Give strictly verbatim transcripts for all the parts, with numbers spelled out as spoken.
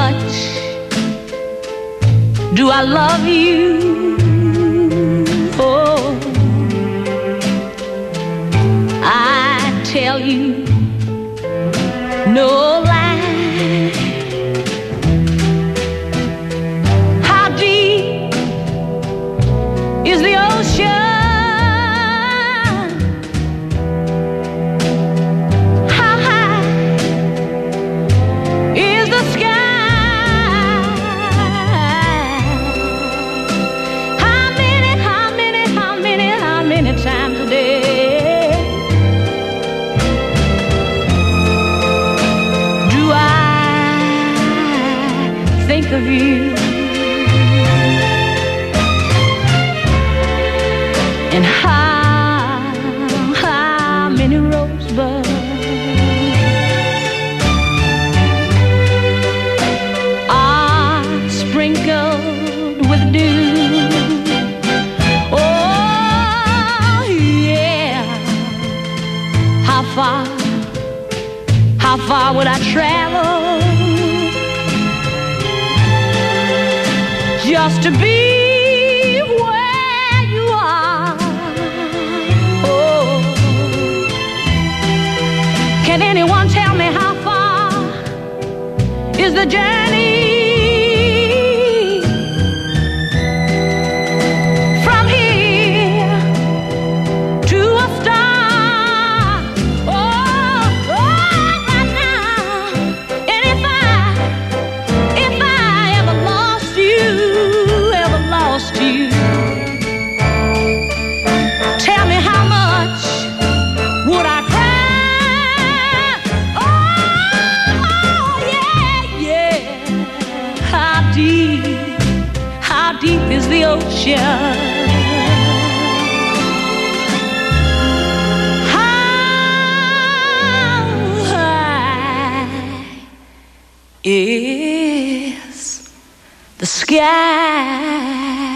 much do I love you? Oh, I tell you no lie. How deep is the ocean? Of you and how, how many rosebuds are sprinkled with dew. Oh yeah, how far, how far would I travel just to be where you are? Oh, can anyone tell me how far is the journey from here to a star? Oh, oh, right now. And if I, if I ever lost you, lost you, tell me how much would I cry? Oh, yeah, yeah. How deep, how deep is the ocean? How high is the sky?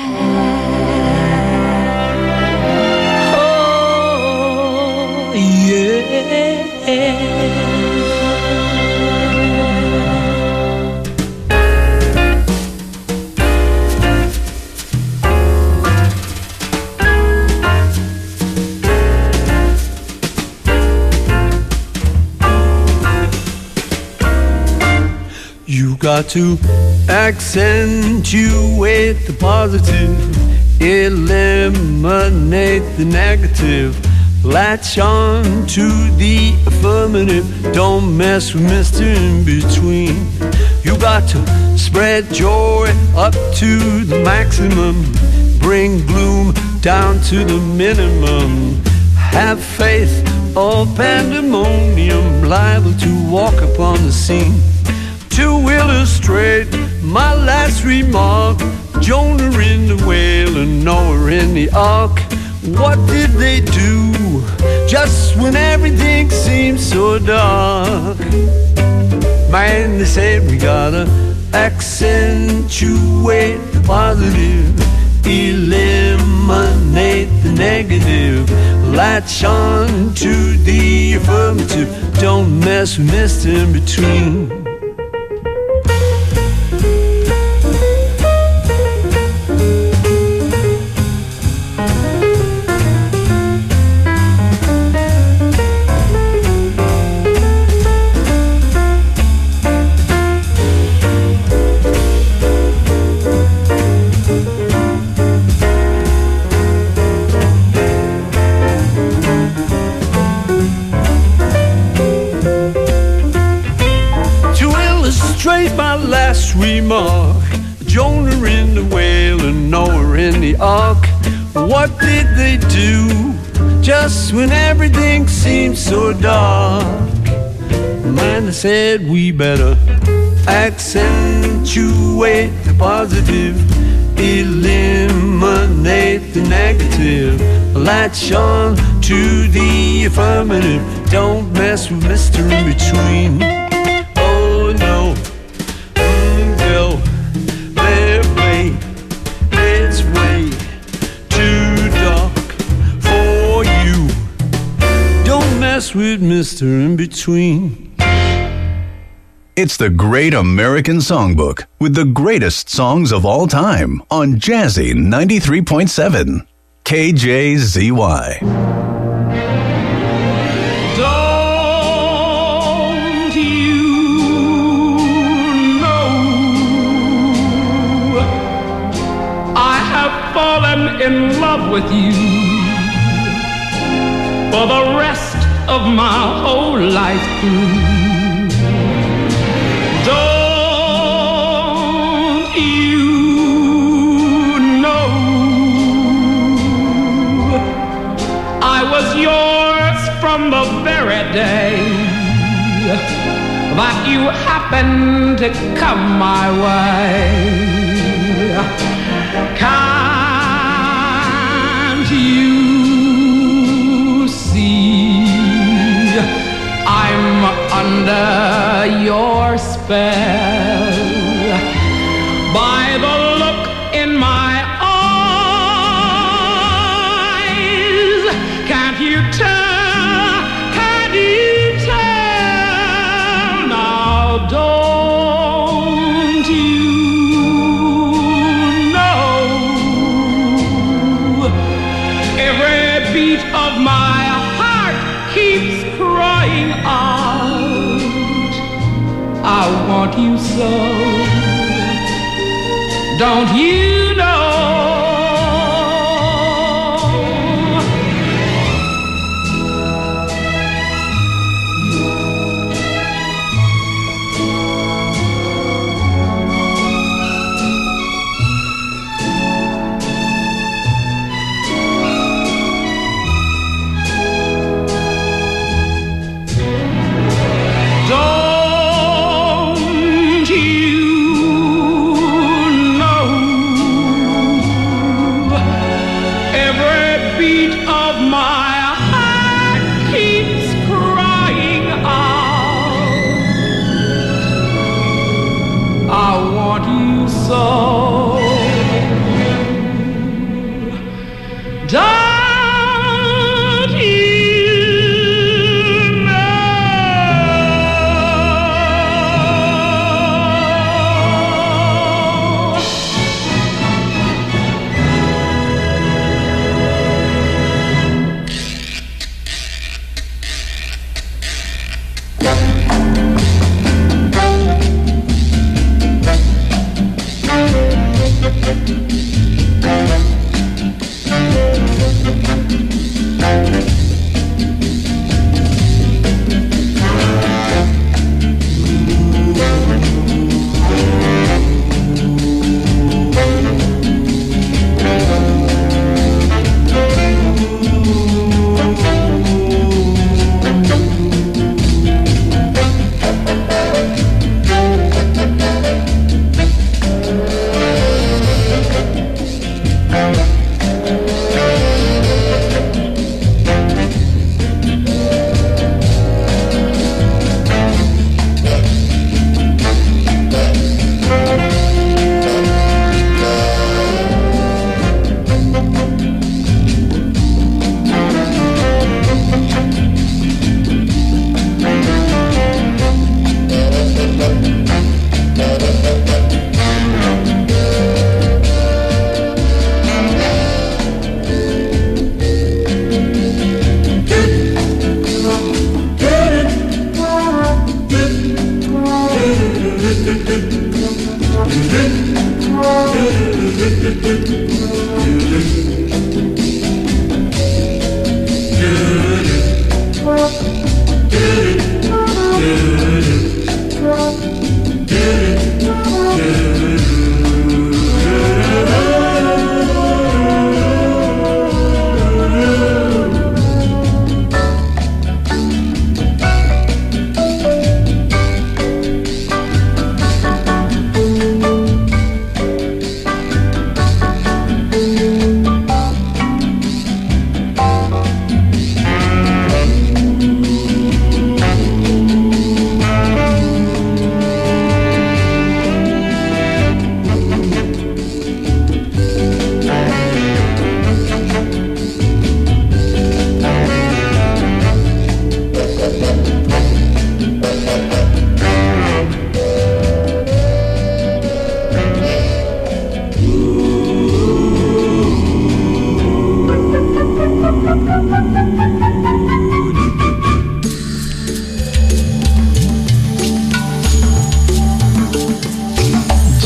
You got to accentuate the positive, eliminate the negative, latch on to the affirmative, don't mess with Mister In Between. You got to spread joy up to the maximum, bring gloom down to the minimum, have faith or pandemonium, liable to walk upon the scene. To illustrate my last remark, Jonah in the whale and Noah in the ark. What did they do just when everything seemed so dark? Man, they said we gotta accentuate the positive, eliminate the negative, latch on to the affirmative, don't mess with Mister In Between. My last remark, Jonah in the whale and Noah in the ark. What did they do just when everything seemed so dark? Man, they said we better accentuate the positive, eliminate the negative, latch on to the affirmative, don't mess with Mister In Between. Oh no, no, their way, it's way too dark for you. Don't mess with Mister In Between. It's the Great American Songbook with the greatest songs of all time on Jazzy ninety-three point seven. K J Z Y. Don't you know I have fallen in love with you for the rest of my whole life through. Don't you know I was yours from the very day that you happened to come my way? Can't you see I'm under your spell by the look in my eyes? Can't you tell? Can't you tell? Now don't you know every beat of my heart keeps crying out, I want you so. Don't you know?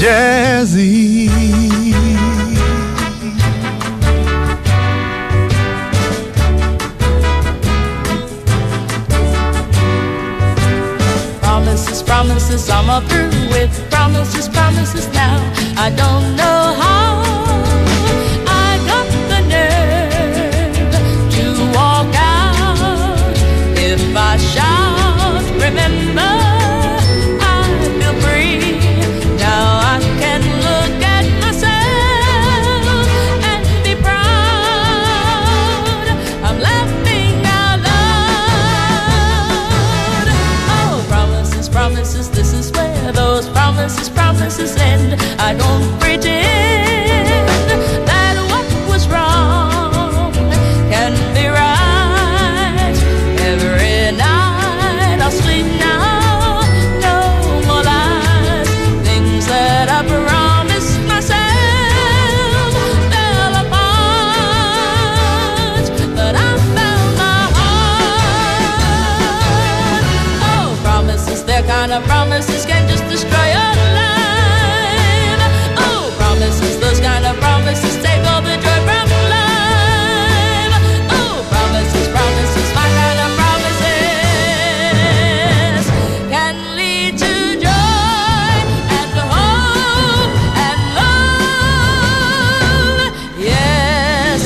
Jazzy. Promises, promises, I'm all through with promises, promises now. I don't know how I got the nerve to walk out. If I shout, remember, I feel free. Now I can look at myself and be proud. I'm laughing out loud. Oh, promises, promises, this is where those promises, promises end. I don't pretend that what was wrong can be right. Every night I'll sleep now, no more lies. Things that I promised myself fell apart, but I found my heart. Oh, promises, they're kind of promises can just destroy your life. Oh, promises, those kind of promises take all the joy from life. Oh, promises, promises, my kind of promises can lead to joy and hope and love. Yes,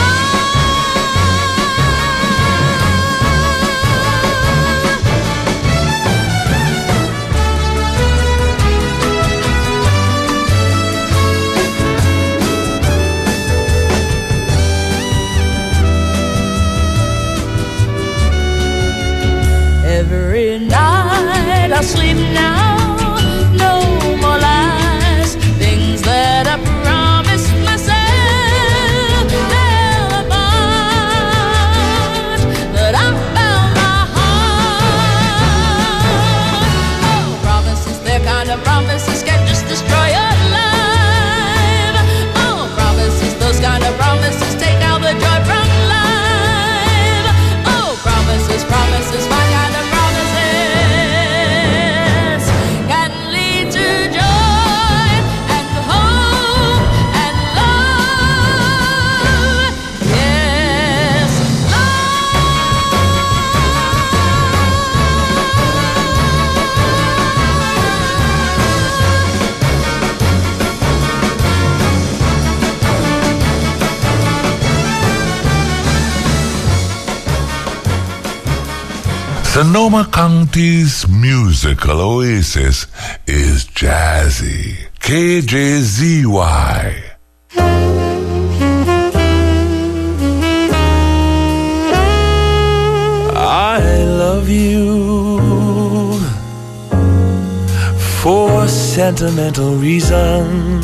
every night I'll sleep now, no more lies. Things that I promised myself fell apart, but I found my heart. Oh, promises, they're kind of promises can just destroy your life. Oh, promises, those kind of promises take out the joy from life. Oh, promises, promises, my kind of promises can lead to joy and hope and love. Yes, Sonoma County's musical oasis is Jazzy. K J Z Y. I love you for sentimental reasons.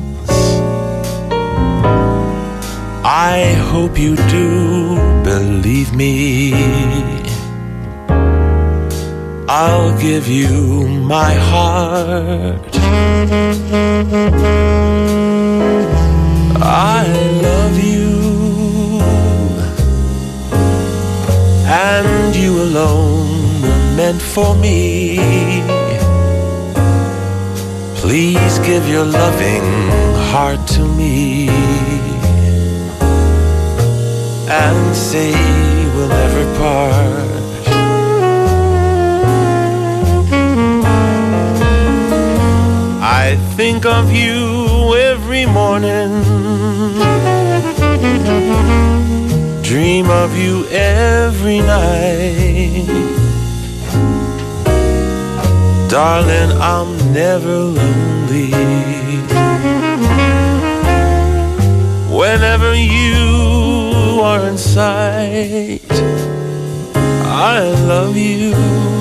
I hope you do believe me. I'll give you my heart. I love you, and you alone were meant for me. Please give your loving heart to me, and say we'll never part. I think of you every morning, dream of you every night. Darling, I'm never lonely whenever you are in sight. I love you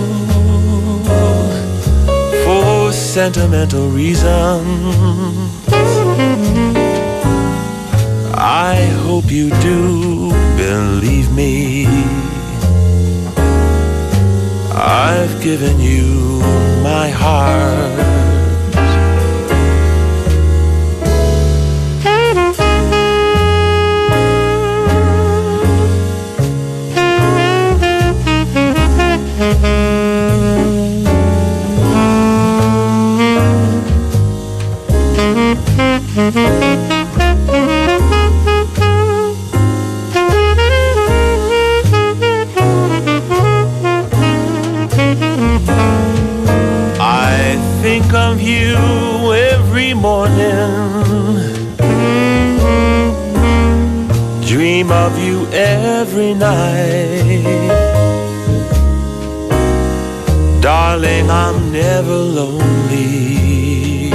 for sentimental reasons. I hope you do believe me. I've given you my heart. think of you every morning, dream of you every night. Darling, I'm never lonely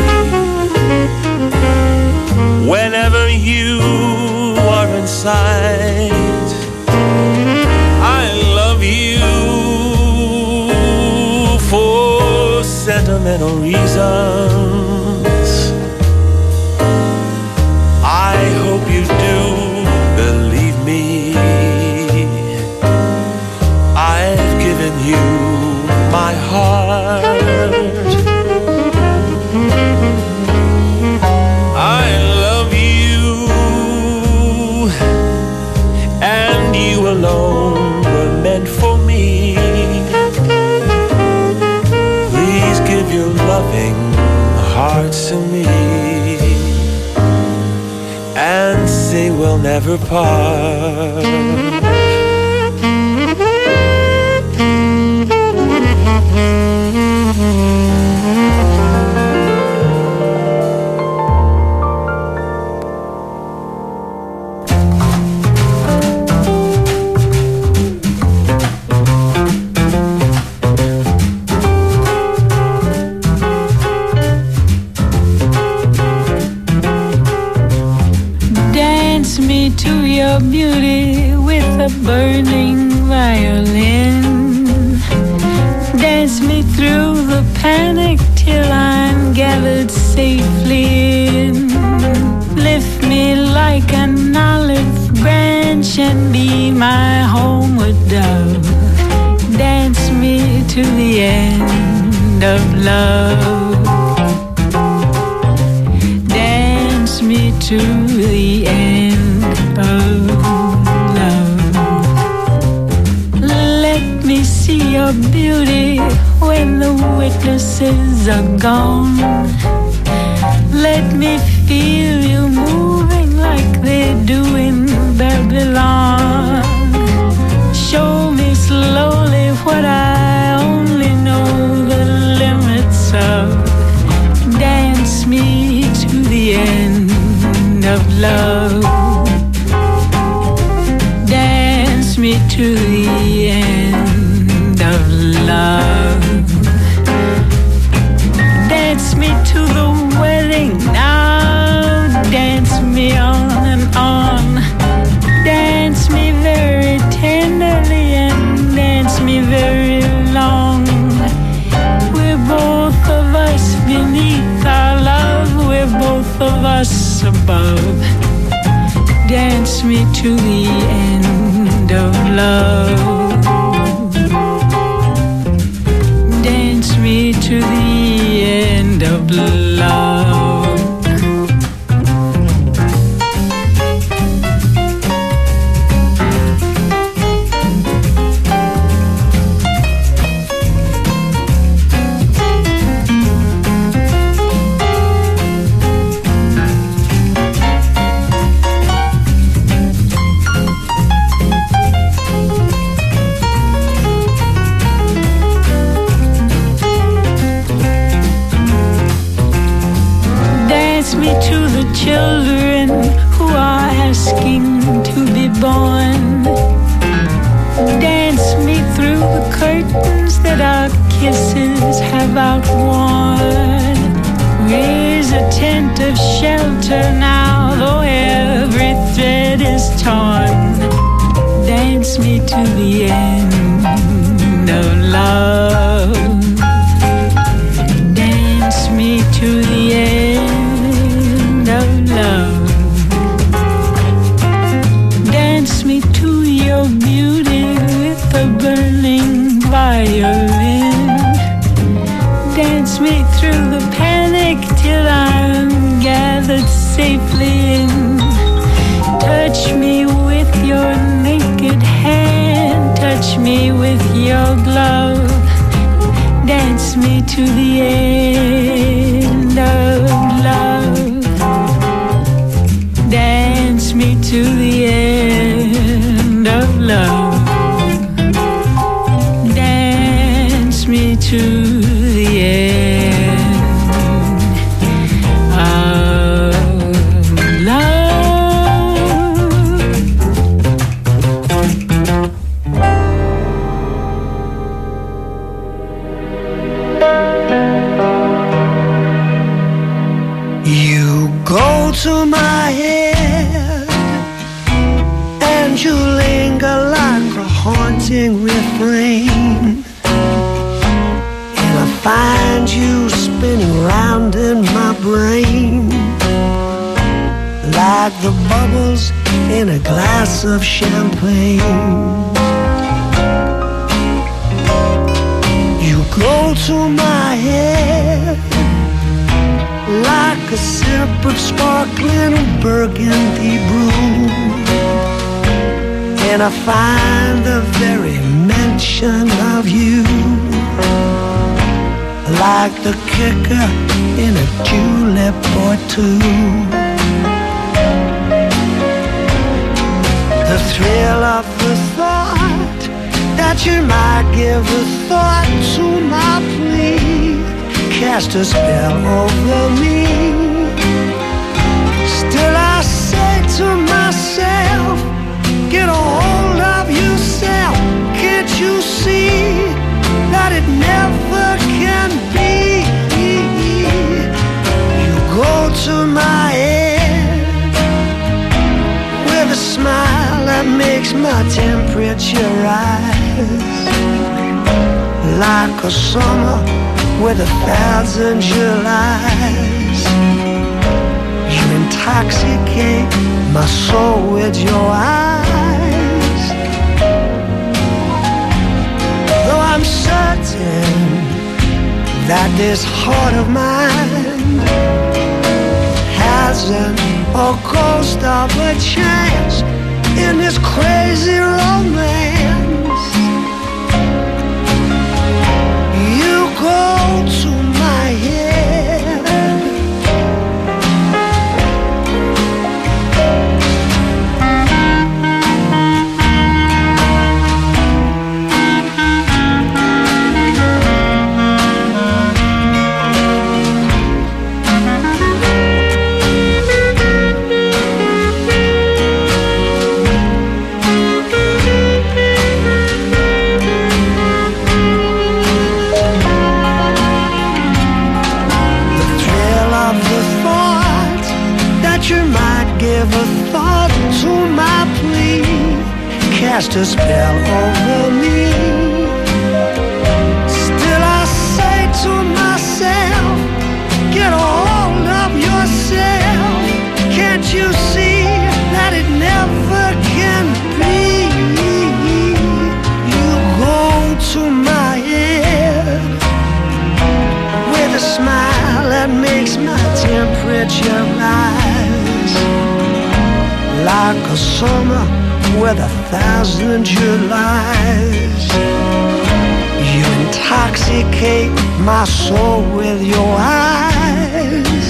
whenever you are in sight. I love you for sentimental reasons. I hope you do believe me. I've given you my heart. I love you, and you alone were meant for me. Please give your loving hearts to me, and say we'll never part. Your beauty with a burning violin. Dance me through the panic till I'm gathered safely in. Lift me like an olive branch and be my homeward dove. Dance me to the end of love. Dance me to the end of love. Let me see your beauty when the witnesses are gone. Let me feel you moving like they do in Babylon. Show me slowly what I only know the limits of. Dance me to the end of love. Dance me to the end of love. Dance me to the wedding now. Dance me on and on. Dance me very tenderly and dance me very long. We're both of us beneath our love. We're both of us above. Dance me to the end of love. Dance me to the end of love. Children who are asking to be born. Dance me through the curtains that our kisses have outworn. Raise a tent of shelter now, though every thread is torn. Dance me to the end of love. Dance me to the end of love. Dance me to your beauty with a burning violin. Dance me through the panic till I'm gathered safely in. Touch me with your naked hand. Touch me with your glove. Dance me to the end of love. Dance me to the end of love. Dance me to the end to my head, and you linger like a haunting refrain, and I find you spinning round in my brain like the bubbles in a glass of champagne. You go to my head like a sip of sparkling burgundy brew, and I find the very mention of you like the kicker in a julep or two. The thrill of the thought that you might give a thought to my plea cast a spell over me. Still I say to myself, get a hold of yourself. Can't you see that it never can be? You go to my head with a smile that makes my temperature rise, like a summer with a thousand Julys. You intoxicate my soul with your eyes. Though I'm certain that this heart of mine hasn't a ghost of a chance in this crazy romance, you go to my head. Cast a spell over me. Still I say to myself, get a hold of yourself. Can't you see that it never can be? You go to my head with a smile that makes my temperature rise, like a summer with a thousand Julys. You intoxicate my soul with your eyes.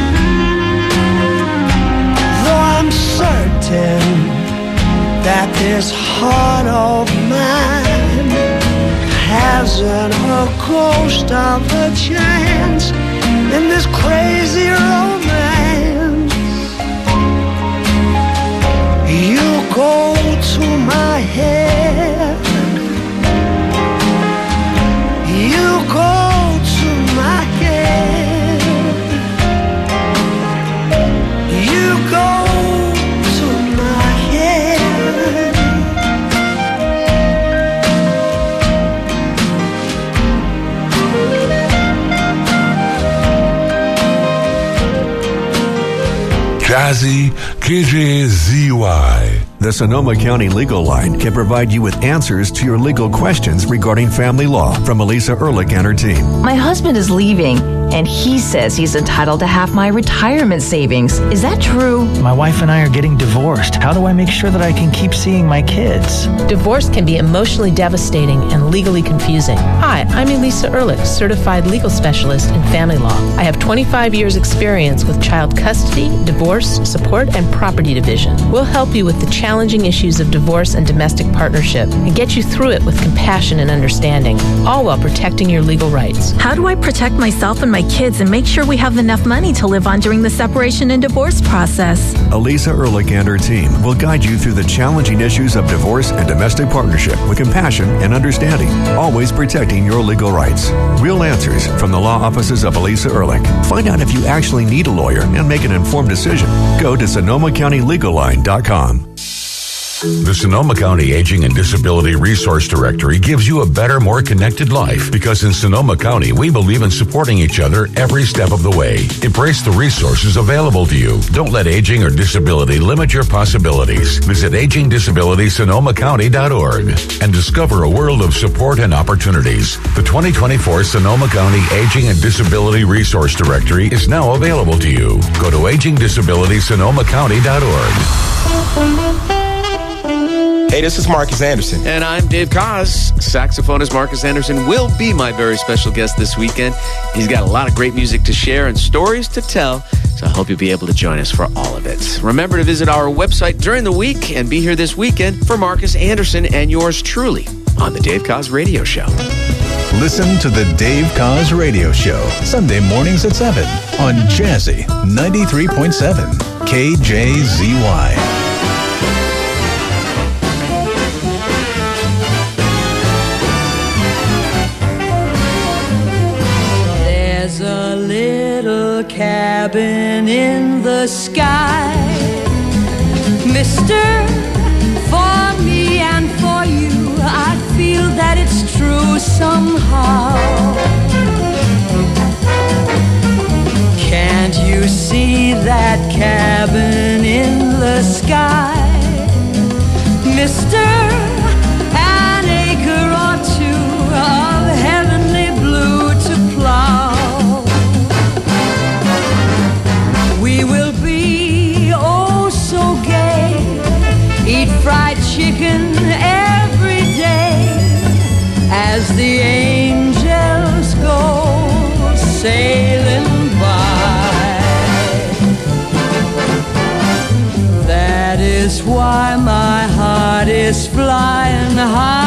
Though I'm certain that this heart of mine hasn't a ghost of a chance in this crazy romance, you go to my head. You go to my head. You go to my head. Jazzy K J Z Y. The Sonoma County Legal Line can provide you with answers to your legal questions regarding family law from Elisa Ehrlich and her team. My husband is leaving, and he says he's entitled to half my retirement savings. Is that true? My wife and I are getting divorced. How do I make sure that I can keep seeing my kids? Divorce can be emotionally devastating and legally confusing. Hi, I'm Elisa Ehrlich, certified legal specialist in family law. I have twenty-five years experience with child custody, divorce, support, and property division. We'll help you with the challenging issues of divorce and domestic partnership and get you through it with compassion and understanding, all while protecting your legal rights. How do I protect myself and my my kids and make sure we have enough money to live on during the separation and divorce process. Elisa Ehrlich and her team will guide you through the challenging issues of divorce and domestic partnership with compassion and understanding, always protecting your legal rights. Real answers from the law offices of Elisa Ehrlich. Find out if you actually need a lawyer and make an informed decision. Go to Sonoma County Legal Line dot com. The Sonoma County Aging and Disability Resource Directory gives you a better, more connected life because in Sonoma County, we believe in supporting each other every step of the way. Embrace the resources available to you. Don't let aging or disability limit your possibilities. Visit aging disability sonoma county dot org and discover a world of support and opportunities. The twenty twenty-four Sonoma County Aging and Disability Resource Directory is now available to you. Go to aging disability sonoma county dot org. Hey, this is Marcus Anderson. And I'm Dave Koz. Saxophonist Marcus Anderson will be my very special guest this weekend. He's got a lot of great music to share and stories to tell, so I hope you'll be able to join us for all of it. Remember to visit our website during the week and be here this weekend for Marcus Anderson and yours truly on The Dave Koz Radio Show. Listen to The Dave Koz Radio Show, Sunday mornings at seven on Jazzy ninety-three point seven K J Z Y. Cabin in the sky, Mister, for me and for you, I feel that it's true somehow. Can't you see that cabin in the sky, Mister? An acre or two of heavenly blue to plow. We will be oh so gay, eat fried chicken every day, as the angels go sailing by. That is why my heart is flying high.